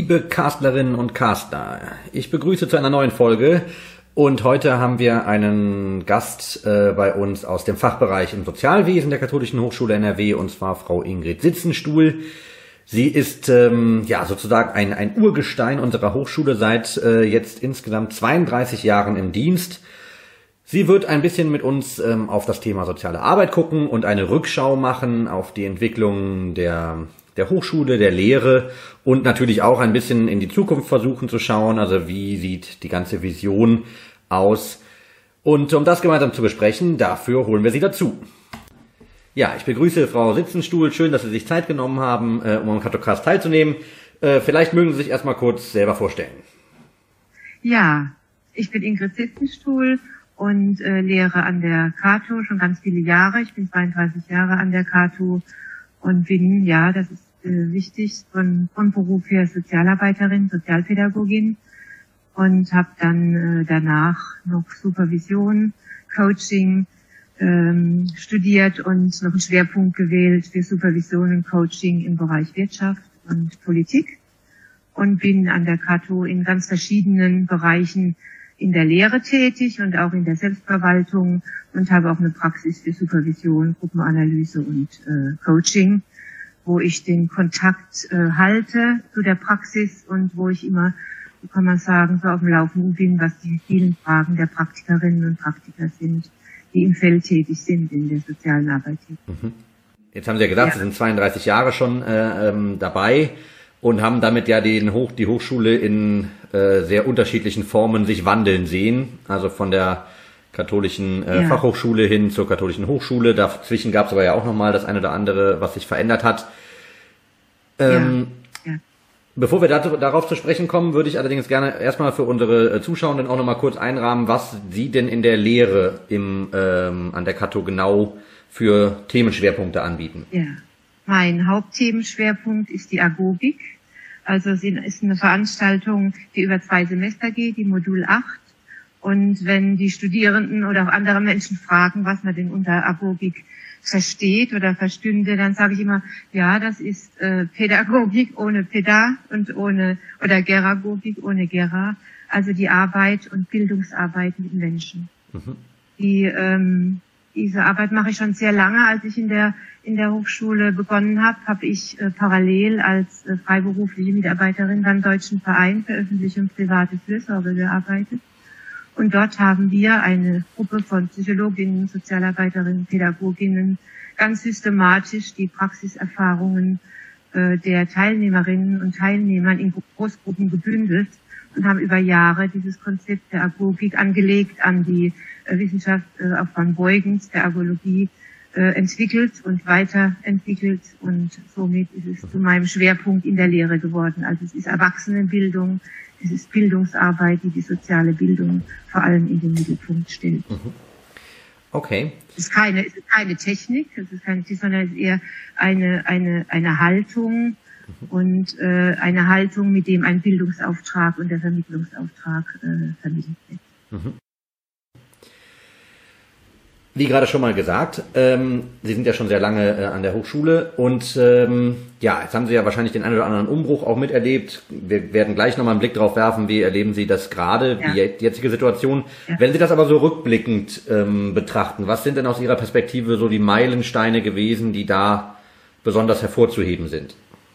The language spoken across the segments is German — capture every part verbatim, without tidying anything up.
Liebe Castlerinnen und Castler, ich begrüße zu einer neuen Folge und heute haben wir einen Gast äh, bei uns aus dem Fachbereich im Sozialwesen der Katholischen Hochschule N R W, und zwar Frau Ingrid Sitzenstuhl. Sie ist ähm, ja sozusagen ein, ein Urgestein unserer Hochschule, seit äh, jetzt insgesamt zweiunddreißig Jahren im Dienst. Sie wird ein bisschen mit uns ähm, auf das Thema soziale Arbeit gucken und eine Rückschau machen auf die Entwicklung der der Hochschule, der Lehre und natürlich auch ein bisschen in die Zukunft versuchen zu schauen, also wie sieht die ganze Vision aus. Und um das gemeinsam zu besprechen, dafür holen wir Sie dazu. Ja, ich begrüße Frau Sitzenstuhl, schön, dass Sie sich Zeit genommen haben, um am Katocast teilzunehmen. Vielleicht mögen Sie sich erstmal kurz selber vorstellen. Ja, ich bin Ingrid Sitzenstuhl und äh, lehre an der Cato schon ganz viele Jahre. Ich bin zweiunddreißig Jahre an der Cato und bin, ja, das ist äh, wichtig, von, von Beruf her Sozialarbeiterin, Sozialpädagogin und habe dann äh, danach noch Supervision, Coaching ähm, studiert und noch einen Schwerpunkt gewählt für Supervision und Coaching im Bereich Wirtschaft und Politik und bin an der Cato in ganz verschiedenen Bereichen in der Lehre tätig und auch in der Selbstverwaltung und habe auch eine Praxis für Supervision, Gruppenanalyse und äh, Coaching, wo ich den Kontakt äh, halte zu der Praxis und wo ich immer, so kann man sagen, so auf dem Laufenden bin, was die vielen Fragen der Praktikerinnen und Praktiker sind, die im Feld tätig sind, in der sozialen Arbeit. Mhm. Jetzt haben Sie ja gesagt, ja. Sie sind zweiunddreißig Jahre schon äh, ähm, dabei und haben damit ja den Hoch, die Hochschule in äh, sehr unterschiedlichen Formen sich wandeln sehen. Also von der katholischen äh, ja. Fachhochschule hin zur katholischen Hochschule. Dazwischen gab es aber ja auch nochmal das eine oder andere, was sich verändert hat. Ähm, ja. Ja. Bevor wir dazu, darauf zu sprechen kommen, würde ich allerdings gerne erstmal für unsere Zuschauenden auch nochmal kurz einrahmen, was Sie denn in der Lehre im, ähm, an der Cato genau für Themenschwerpunkte anbieten. Ja. Mein Hauptthemenschwerpunkt ist die Agogik. Also es ist eine Veranstaltung, die über zwei Semester geht, die Modul acht. Und wenn die Studierenden oder auch andere Menschen fragen, was man denn unter Agogik versteht oder verstünde, dann sage ich immer, ja, das ist äh, Pädagogik ohne Päda und ohne, oder Geragogik ohne Gera, also die Arbeit und Bildungsarbeit mit Menschen. Mhm. Die, ähm, diese Arbeit mache ich schon sehr lange. Als ich in der in der Hochschule begonnen habe, habe ich äh, parallel als äh, freiberufliche Mitarbeiterin beim Deutschen Verein für öffentliche und private Fürsorge gearbeitet. Und dort haben wir eine Gruppe von Psychologinnen, Sozialarbeiterinnen, Pädagoginnen ganz systematisch die Praxiserfahrungen äh, der Teilnehmerinnen und Teilnehmern in Großgruppen gebündelt und haben über Jahre dieses Konzept der Agogik angelegt an die äh, Wissenschaft äh, auch von Beugens, der Agologie, äh, entwickelt und weiterentwickelt. Und somit ist es zu meinem Schwerpunkt in der Lehre geworden. Also es ist Erwachsenenbildung, es ist Bildungsarbeit, die die soziale Bildung vor allem in den Mittelpunkt stellt. Okay. Es ist keine, es ist keine Technik, es ist keine Technik, sondern es ist eher eine, eine, eine Haltung und äh, eine Haltung, mit dem ein Bildungsauftrag und der Vermittlungsauftrag äh, vermittelt wird. Mhm. Wie gerade schon mal gesagt, ähm, Sie sind ja schon sehr lange äh, an der Hochschule und ähm, ja, jetzt haben Sie ja wahrscheinlich den einen oder anderen Umbruch auch miterlebt. Wir werden gleich nochmal einen Blick drauf werfen, wie erleben Sie das gerade, ja. die jetzige Situation. Ja. Wenn Sie das aber so rückblickend ähm, betrachten, was sind denn aus Ihrer Perspektive so die Meilensteine gewesen, die da besonders hervorzuheben sind?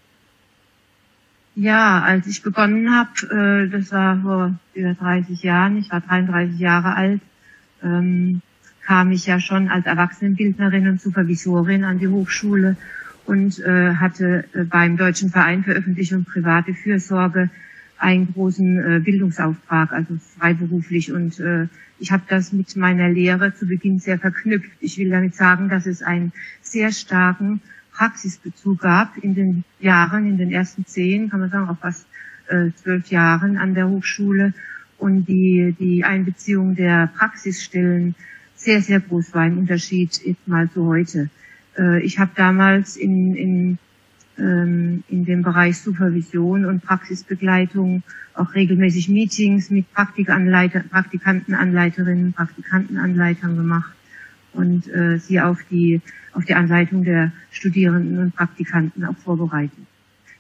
Ja, als ich begonnen habe, äh, das war vor über dreißig Jahren, ich war dreiunddreißig Jahre alt, ähm, kam ich ja schon als Erwachsenenbildnerin und Supervisorin an die Hochschule und äh, hatte äh, beim Deutschen Verein für öffentliche und private Fürsorge einen großen äh, Bildungsauftrag, also freiberuflich. Und äh, ich habe das mit meiner Lehre zu Beginn sehr verknüpft. Ich will damit sagen, dass es einen sehr starken Praxisbezug gab in den Jahren, in den ersten zehn, kann man sagen, auch fast äh, zwölf Jahren an der Hochschule. Und die, die Einbeziehung der Praxisstellen sehr, sehr groß war im Unterschied jetzt mal zu heute. Äh, ich habe damals in, in, ähm, in dem Bereich Supervision und Praxisbegleitung auch regelmäßig Meetings mit Praktikanleiter, Praktikantenanleiterinnen, Praktikantenanleitern gemacht und äh, sie auf die, auf die Anleitung der Studierenden und Praktikanten auch vorbereitet.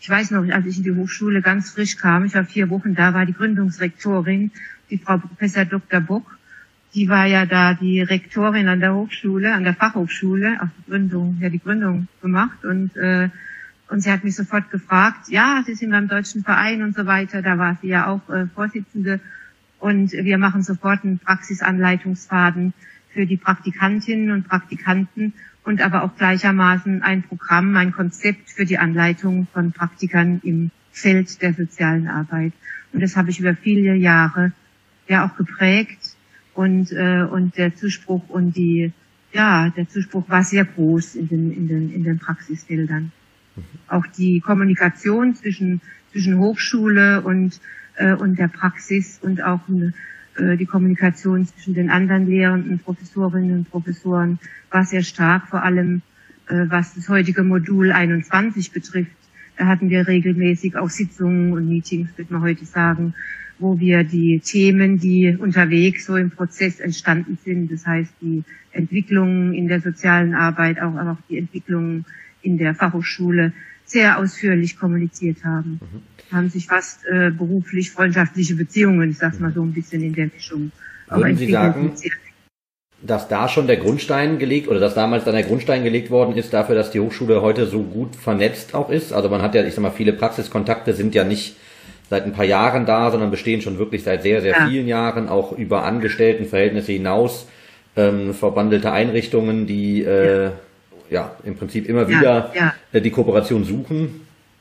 ich weiß noch, als ich in die Hochschule ganz frisch kam, ich war vier Wochen da, war die Gründungsrektorin, die Frau Professor Doktor Bock, die war ja da die Rektorin an der Hochschule, an der Fachhochschule, auch die Gründung, ja die Gründung gemacht und äh, und sie hat mich sofort gefragt, ja, Sie sind beim Deutschen Verein und so weiter, da war sie ja auch äh, Vorsitzende und wir machen sofort einen Praxisanleitungsfaden für die Praktikantinnen und Praktikanten und aber auch gleichermaßen ein Programm, ein Konzept für die Anleitung von Praktikern im Feld der sozialen Arbeit. Und das habe ich über viele Jahre ja auch geprägt und äh, und der Zuspruch und die ja der Zuspruch war sehr groß in den in den in den Praxisfeldern. Auch die Kommunikation zwischen zwischen Hochschule und äh, und der Praxis und auch äh, die Kommunikation zwischen den anderen Lehrenden, Professorinnen und Professoren war sehr stark, vor allem äh, was das heutige Modul einundzwanzig betrifft. Da hatten wir regelmäßig auch Sitzungen und Meetings, würde man heute sagen, wo wir die Themen, die unterwegs so im Prozess entstanden sind, das heißt die Entwicklungen in der sozialen Arbeit, auch, aber auch die Entwicklungen in der Fachhochschule sehr ausführlich kommuniziert haben. Mhm. Haben sich fast äh, beruflich freundschaftliche Beziehungen, ich sag's mal so ein bisschen in der Mischung. Würden Sie sagen, dass da schon der Grundstein gelegt oder dass damals dann der Grundstein gelegt worden ist dafür, dass die Hochschule heute so gut vernetzt auch ist? Also man hat ja, ich sag mal, viele Praxiskontakte sind ja nicht seit ein paar Jahren da, sondern bestehen schon wirklich seit sehr, sehr ja. vielen Jahren, auch über Angestelltenverhältnisse hinaus, ähm, verbandelte Einrichtungen, die äh, ja. ja im Prinzip immer wieder ja, ja. die Kooperation suchen.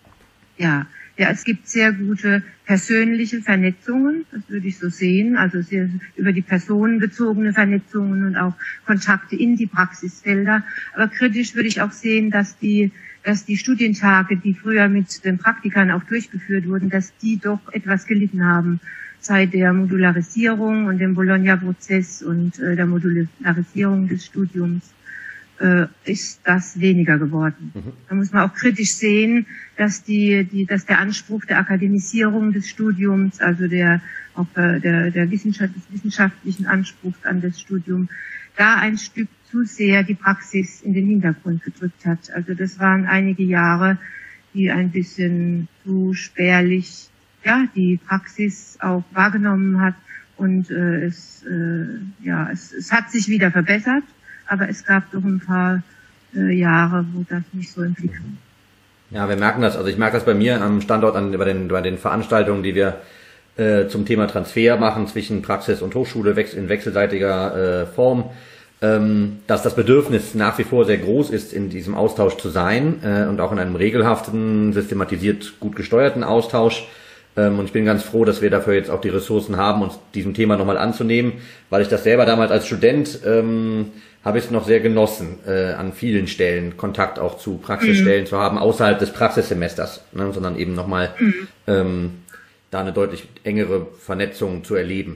Ja, ja, es gibt sehr gute persönliche Vernetzungen, das würde ich so sehen, also sehr über die personenbezogene Vernetzungen und auch Kontakte in die Praxisfelder. Aber kritisch würde ich auch sehen, dass die dass die Studientage, die früher mit den Praktikern auch durchgeführt wurden, dass die doch etwas gelitten haben seit der Modularisierung und dem Bologna-Prozess und äh, der Modularisierung des Studiums. Äh, ist das weniger geworden. Mhm. Da muss man auch kritisch sehen, dass die, die, dass der Anspruch der Akademisierung des Studiums, also der, auch der, der, der Wissenschaft, des wissenschaftlichen Anspruchs an das Studium, da ein Stück zu sehr die Praxis in den Hintergrund gedrückt hat. Also das waren einige Jahre, die ein bisschen zu spärlich, ja, die Praxis auch wahrgenommen hat und äh, es, äh, ja, es, es hat sich wieder verbessert. Aber es gab doch ein paar äh, Jahre, wo das nicht so im Blick war. Ja, wir merken das. Also ich merke das bei mir am Standort an bei den, bei den Veranstaltungen, die wir äh, zum Thema Transfer machen zwischen Praxis und Hochschule in wechselseitiger äh, Form, ähm, dass das Bedürfnis nach wie vor sehr groß ist, in diesem Austausch zu sein äh, und auch in einem regelhaften, systematisiert gut gesteuerten Austausch. Und ich bin ganz froh, dass wir dafür jetzt auch die Ressourcen haben, uns diesem Thema nochmal anzunehmen, weil ich das selber damals als Student ähm, habe ich es noch sehr genossen, äh, an vielen Stellen Kontakt auch zu Praxisstellen mhm. zu haben, außerhalb des Praxissemesters, ne, sondern eben nochmal mhm. ähm, da eine deutlich engere Vernetzung zu erleben.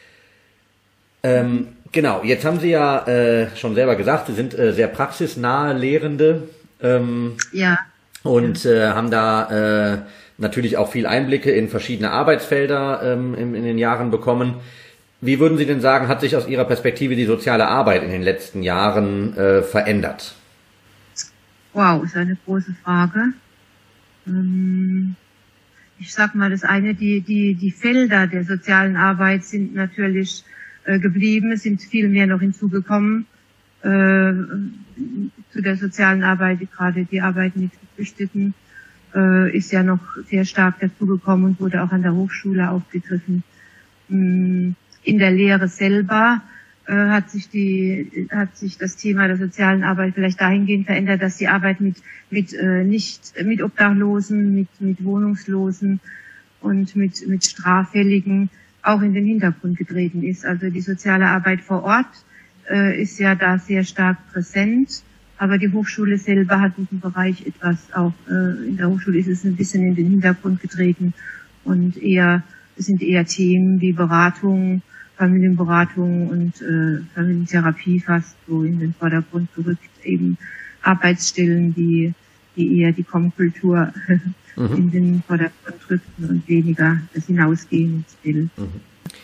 Ähm, genau, jetzt haben Sie ja äh, schon selber gesagt, Sie sind äh, sehr praxisnahe Lehrende ähm, ja. und äh, haben da äh, natürlich auch viel Einblicke in verschiedene Arbeitsfelder ähm, in, in den Jahren bekommen. Wie würden Sie denn sagen, hat sich aus Ihrer Perspektive die soziale Arbeit in den letzten Jahren äh, verändert? Wow, ist eine große Frage. Ähm, ich sag mal, das eine, die, die, die Felder der sozialen Arbeit sind natürlich äh, geblieben, es sind viel mehr noch hinzugekommen äh, zu der sozialen Arbeit, gerade die Arbeit mit Geflüchteten ist ja noch sehr stark dazugekommen und wurde auch an der Hochschule aufgegriffen. In der Lehre selber äh, hat sich die hat sich das Thema der sozialen Arbeit vielleicht dahingehend verändert, dass die Arbeit mit mit äh, nicht mit Obdachlosen, mit mit Wohnungslosen und mit mit Straffälligen auch in den Hintergrund getreten ist. Also die soziale Arbeit vor Ort äh, ist ja da sehr stark präsent. Aber die Hochschule selber hat diesen Bereich etwas auch, äh, in der Hochschule ist es ein bisschen in den Hintergrund getreten und eher, es sind eher Themen wie Beratung, Familienberatung und äh, Familientherapie fast so in den Vordergrund gerückt, eben Arbeitsstellen, die, die eher die Kommkultur mhm. in den Vordergrund rückten und weniger das Hinausgehen ins Bild. Mhm.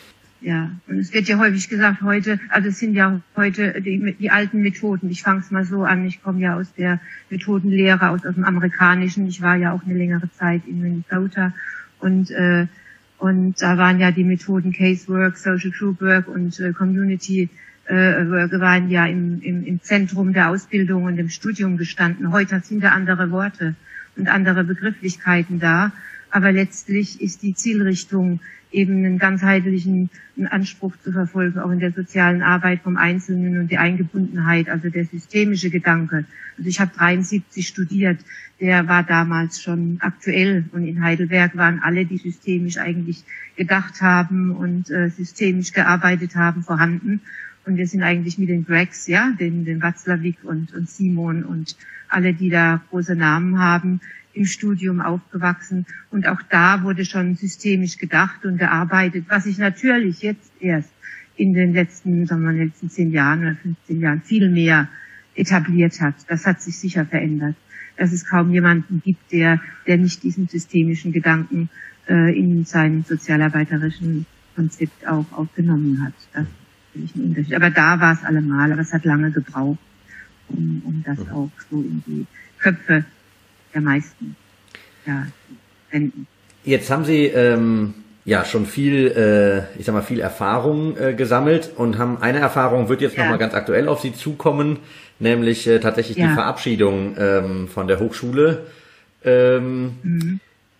ja. Und es wird ja häufig gesagt, heute, also es sind ja heute die, die alten Methoden. Ich fange es mal so an, ich komme ja aus der Methodenlehre, aus, aus dem Amerikanischen. Ich war ja auch eine längere Zeit in Minnesota und äh, und da waren ja die Methoden Casework, Social Group Work und äh, Community äh, Work waren ja im, im, im Zentrum der Ausbildung und im Studium gestanden. Heute sind da andere Worte und andere Begrifflichkeiten da, aber letztlich ist die Zielrichtung eben einen ganzheitlichen Anspruch zu verfolgen, auch in der sozialen Arbeit vom Einzelnen und die Eingebundenheit, also der systemische Gedanke. Also ich habe dreiundsiebzig studiert, der war damals schon aktuell und in Heidelberg waren alle, die systemisch eigentlich gedacht haben und äh, systemisch gearbeitet haben, vorhanden. Und wir sind eigentlich mit den Gregs, ja, den, den Watzlawick und, und Simon und alle, die da große Namen haben, im Studium aufgewachsen. Und auch da wurde schon systemisch gedacht und gearbeitet, was sich natürlich jetzt erst in den letzten, sagen wir, in den letzten zehn Jahren oder fünfzehn Jahren viel mehr etabliert hat. Das hat sich sicher verändert. Dass es kaum jemanden gibt, der, der nicht diesen systemischen Gedanken äh, in seinem sozialarbeiterischen Konzept auch aufgenommen hat. Das ist natürlich ein Unterschied. Aber da war es allemal, aber es hat lange gebraucht, um, um das auch so in die Köpfe der meisten, ja, wenden. Jetzt haben Sie ähm, ja schon viel, äh, ich sag mal, viel Erfahrung äh, gesammelt und haben eine Erfahrung wird jetzt ja. nochmal ganz aktuell auf Sie zukommen, nämlich äh, tatsächlich ja. die Verabschiedung ähm, von der Hochschule. Ähm, mhm.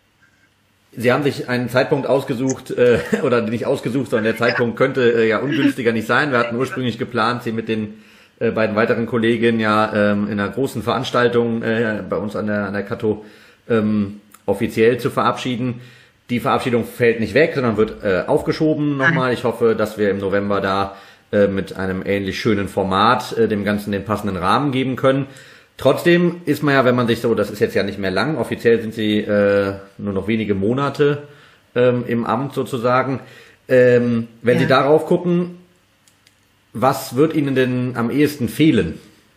Sie haben sich einen Zeitpunkt ausgesucht, äh, oder nicht ausgesucht, sondern der Zeitpunkt könnte äh, ja ungünstiger nicht sein. Wir hatten ursprünglich geplant, Sie mit den äh, beiden weiteren Kolleginnen ja ähm, in einer großen Veranstaltung äh, bei uns an der, an der Kato ähm, offiziell zu verabschieden. Die Verabschiedung fällt nicht weg, sondern wird äh, aufgeschoben nochmal. Ich hoffe, dass wir im November da äh, mit einem ähnlich schönen Format äh, dem Ganzen den passenden Rahmen geben können. Trotzdem ist man ja, wenn man sich so, das ist jetzt ja nicht mehr lang, offiziell sind Sie äh, nur noch wenige Monate ähm, im Amt sozusagen. Ähm, wenn ja. Sie darauf gucken, was wird Ihnen denn am ehesten fehlen?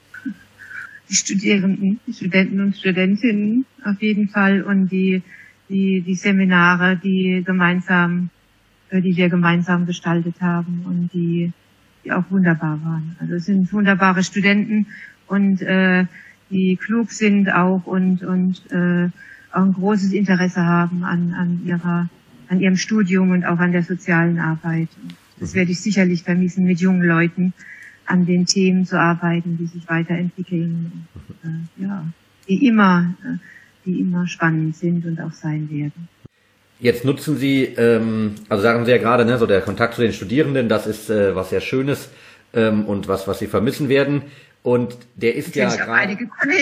Die Studierenden, die Studenten und Studentinnen auf jeden Fall und die die die Seminare, die gemeinsam, die wir gemeinsam gestaltet haben und die die auch wunderbar waren. Also es sind wunderbare Studenten und äh, die klug sind auch und und äh, auch ein großes Interesse haben an an ihrer an ihrem Studium und auch an der sozialen Arbeit. Das werde ich sicherlich vermissen, mit jungen Leuten an den Themen zu arbeiten, die sich weiterentwickeln, und, äh, ja, die immer, äh, die immer spannend sind und auch sein werden. Jetzt nutzen Sie, ähm, also sagen Sie ja gerade, ne, so der Kontakt zu den Studierenden, das ist äh, was sehr Schönes ähm, und was, was Sie vermissen werden. Und der ist ja gerade.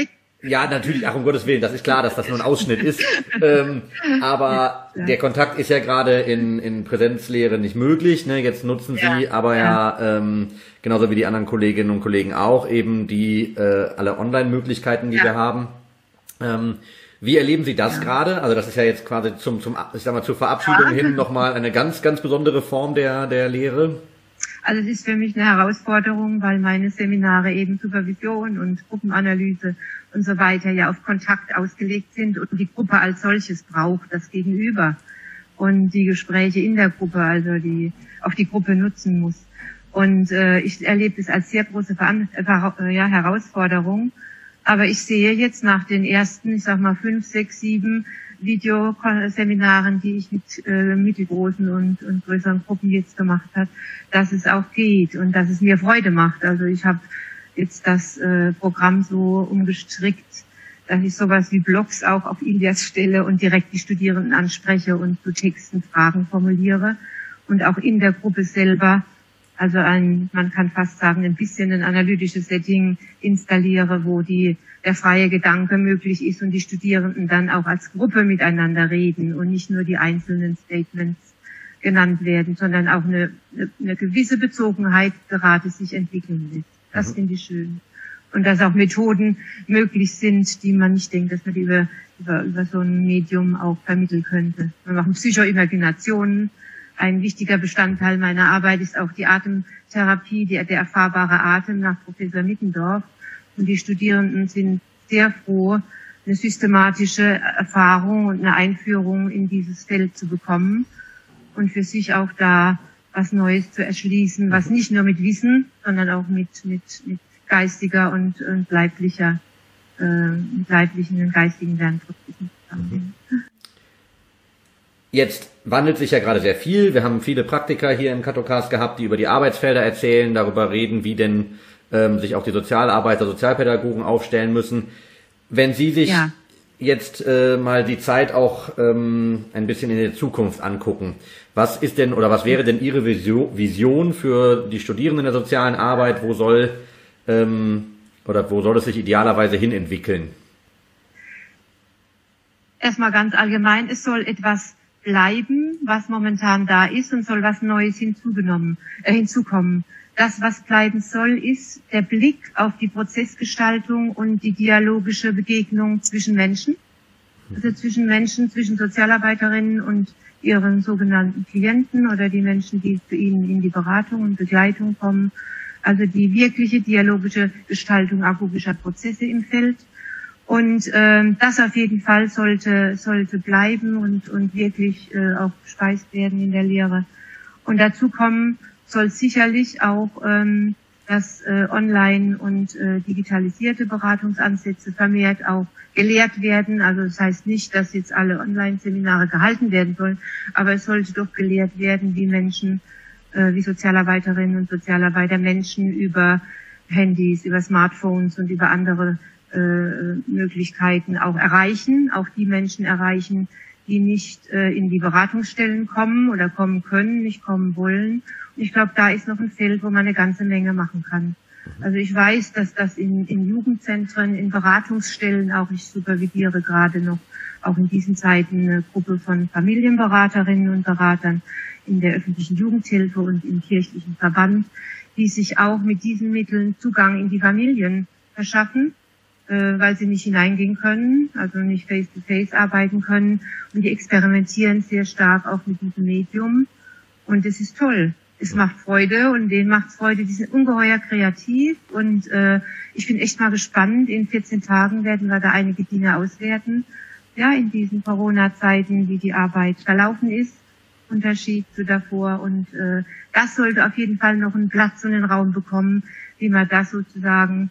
Ja, natürlich, ach um Gottes Willen, das ist klar, dass das nur ein Ausschnitt ist. ähm, aber ja. der Kontakt ist ja gerade in, in Präsenzlehre nicht möglich. Ne? Jetzt nutzen Sie ja. aber ja, ja ähm, genauso wie die anderen Kolleginnen und Kollegen auch, eben die äh, alle Online-Möglichkeiten, die ja. wir haben. Ähm, wie erleben Sie das ja. gerade? Also das ist ja jetzt quasi zum, zum ich sag mal, zur Verabschiedung ja. hin nochmal eine ganz, ganz besondere Form der, der Lehre. Also es ist für mich eine Herausforderung, weil meine Seminare eben Supervision und Gruppenanalyse und so weiter ja auf Kontakt ausgelegt sind und die Gruppe als solches braucht, das Gegenüber und die Gespräche in der Gruppe, also die auch die Gruppe nutzen muss. Und äh, ich erlebe es als sehr große Veran äh, ja, Herausforderung. Aber ich sehe jetzt nach den ersten, ich sag mal fünf, sechs, sieben Videoseminaren, die ich mit äh, mittelgroßen und, und größeren Gruppen jetzt gemacht habe, dass es auch geht und dass es mir Freude macht. Also ich habe jetzt das äh, Programm so umgestrickt, dass ich sowas wie Blogs auch auf Ilias stelle und direkt die Studierenden anspreche und zu Texten Fragen formuliere und auch in der Gruppe selber, also ein, man kann fast sagen, ein bisschen ein analytisches Setting installiere, wo die der freie Gedanke möglich ist und die Studierenden dann auch als Gruppe miteinander reden und nicht nur die einzelnen Statements genannt werden, sondern auch eine, eine, eine gewisse Bezogenheit gerade sich entwickeln lässt. Das mhm. finde ich schön. Und dass auch Methoden möglich sind, die man nicht denkt, dass man die über, über, über so ein Medium auch vermitteln könnte. Wir machen Psychoimaginationen. Ein wichtiger Bestandteil meiner Arbeit ist auch die Atemtherapie, die, der erfahrbare Atem nach Professor Mittendorf. Und die Studierenden sind sehr froh, eine systematische Erfahrung und eine Einführung in dieses Feld zu bekommen und für sich auch da was Neues zu erschließen, was nicht nur mit Wissen, sondern auch mit, mit, mit geistiger und, und leiblicher, äh, mit leiblichen und geistigen Lernprozessen zusammenhängt. Jetzt wandelt sich ja gerade sehr viel. Wir haben viele Praktiker hier im Katocast gehabt, die über die Arbeitsfelder erzählen, darüber reden, wie denn ähm, sich auch die Sozialarbeiter, Sozialpädagogen aufstellen müssen. Wenn Sie sich ja. jetzt äh, mal die Zeit auch ähm, ein bisschen in die Zukunft angucken, was ist denn oder was wäre denn Ihre Vision für die Studierenden der sozialen Arbeit? Wo soll ähm, oder wo soll es sich idealerweise hin entwickeln? Erstmal ganz allgemein, es soll etwas bleiben, was momentan da ist, und soll was Neues hinzugenommen, äh, hinzukommen. Das, was bleiben soll, ist der Blick auf die Prozessgestaltung und die dialogische Begegnung zwischen Menschen, also zwischen Menschen, zwischen Sozialarbeiterinnen und ihren sogenannten Klienten oder die Menschen, die zu ihnen in die Beratung und Begleitung kommen. Also die wirkliche dialogische Gestaltung agogischer Prozesse im Feld. Und ähm, das auf jeden Fall sollte sollte bleiben und und wirklich äh, auch gespeist werden in der Lehre. Und dazu kommen soll sicherlich auch, ähm, dass äh, online und äh, digitalisierte Beratungsansätze vermehrt auch gelehrt werden. Also das heißt nicht, dass jetzt alle Online-Seminare gehalten werden sollen, aber es sollte doch gelehrt werden, wie Menschen, äh, wie Sozialarbeiterinnen und Sozialarbeiter Menschen über Handys, über Smartphones und über andere Äh, Möglichkeiten auch erreichen, auch die Menschen erreichen, die nicht äh, in die Beratungsstellen kommen oder kommen können, nicht kommen wollen. Und ich glaube, da ist noch ein Feld, wo man eine ganze Menge machen kann. Also ich weiß, dass das in, in Jugendzentren, in Beratungsstellen auch, ich supervidiere gerade noch auch in diesen Zeiten eine Gruppe von Familienberaterinnen und Beratern in der öffentlichen Jugendhilfe und im kirchlichen Verband, die sich auch mit diesen Mitteln Zugang in die Familien verschaffen, weil sie nicht hineingehen können, also nicht face-to-face arbeiten können. Und die experimentieren sehr stark auch mit diesem Medium. Und es ist toll. Es macht Freude und denen macht Freude. Die sind ungeheuer kreativ. Und äh, ich bin echt mal gespannt. In vierzehn Tagen werden wir da einige Dinge auswerten. Ja, in diesen Corona-Zeiten, wie die Arbeit verlaufen ist. Unterschied zu davor. Und äh, das sollte auf jeden Fall noch einen Platz und einen Raum bekommen, wie man das sozusagen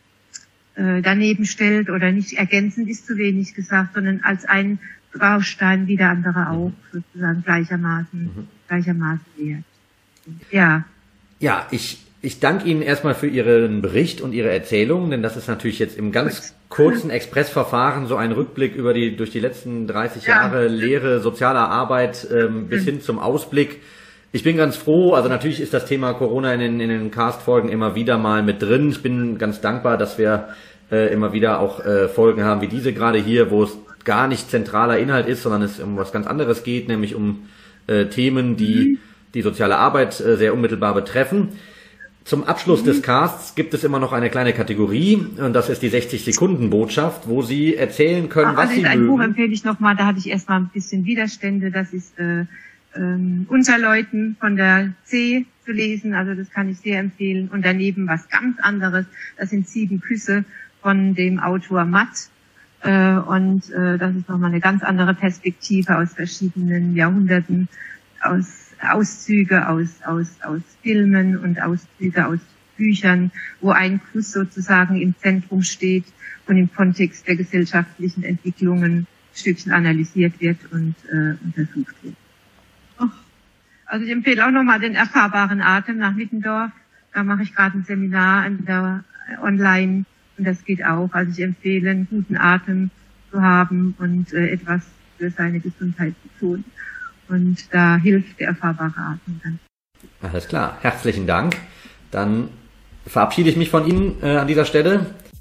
daneben stellt oder nicht ergänzend ist zu wenig gesagt, sondern als ein Baustein wie der andere auch sozusagen gleichermaßen, mhm. gleichermaßen wert. Ja. Ja, ich, ich danke Ihnen erstmal für Ihren Bericht und Ihre Erzählung, denn das ist natürlich jetzt im ganz kurzen Expressverfahren so ein Rückblick über die, durch die letzten dreißig ja. Jahre Lehre, sozialer Arbeit, ähm, bis mhm. hin zum Ausblick. Ich bin ganz froh, also natürlich ist das Thema Corona in den, in den Cast-Folgen immer wieder mal mit drin. Ich bin ganz dankbar, dass wir äh, immer wieder auch äh, Folgen haben wie diese gerade hier, wo es gar nicht zentraler Inhalt ist, sondern es um was ganz anderes geht, nämlich um äh, Themen, die die soziale Arbeit äh, sehr unmittelbar betreffen. Zum Abschluss mhm. des Casts gibt es immer noch eine kleine Kategorie, und das ist die sechzig-Sekunden-Botschaft, wo Sie erzählen können, Ach, was Sie mögen. Ein Buch empfehle ich nochmal, da hatte ich erstmal ein bisschen Widerstände, das ist äh, ähm, Unterleuten von der C zu lesen, also das kann ich sehr empfehlen. Und daneben was ganz anderes, das sind Sieben Küsse von dem Autor Matt. Äh, und äh, das ist nochmal eine ganz andere Perspektive aus verschiedenen Jahrhunderten, aus Auszüge aus, aus, aus Filmen und Auszüge aus Büchern, wo ein Kuss sozusagen im Zentrum steht und im Kontext der gesellschaftlichen Entwicklungen ein Stückchen analysiert wird und äh, untersucht wird. Och. Also ich empfehle auch nochmal den erfahrbaren Atem nach Mittendorf. Da mache ich gerade ein Seminar an der, äh, online und das geht auch. Also ich empfehle, einen guten Atem zu haben und äh, etwas für seine Gesundheit zu tun. Und da hilft der erfahrbare Atem dann. Alles klar, herzlichen Dank. Dann verabschiede ich mich von Ihnen äh, an dieser Stelle.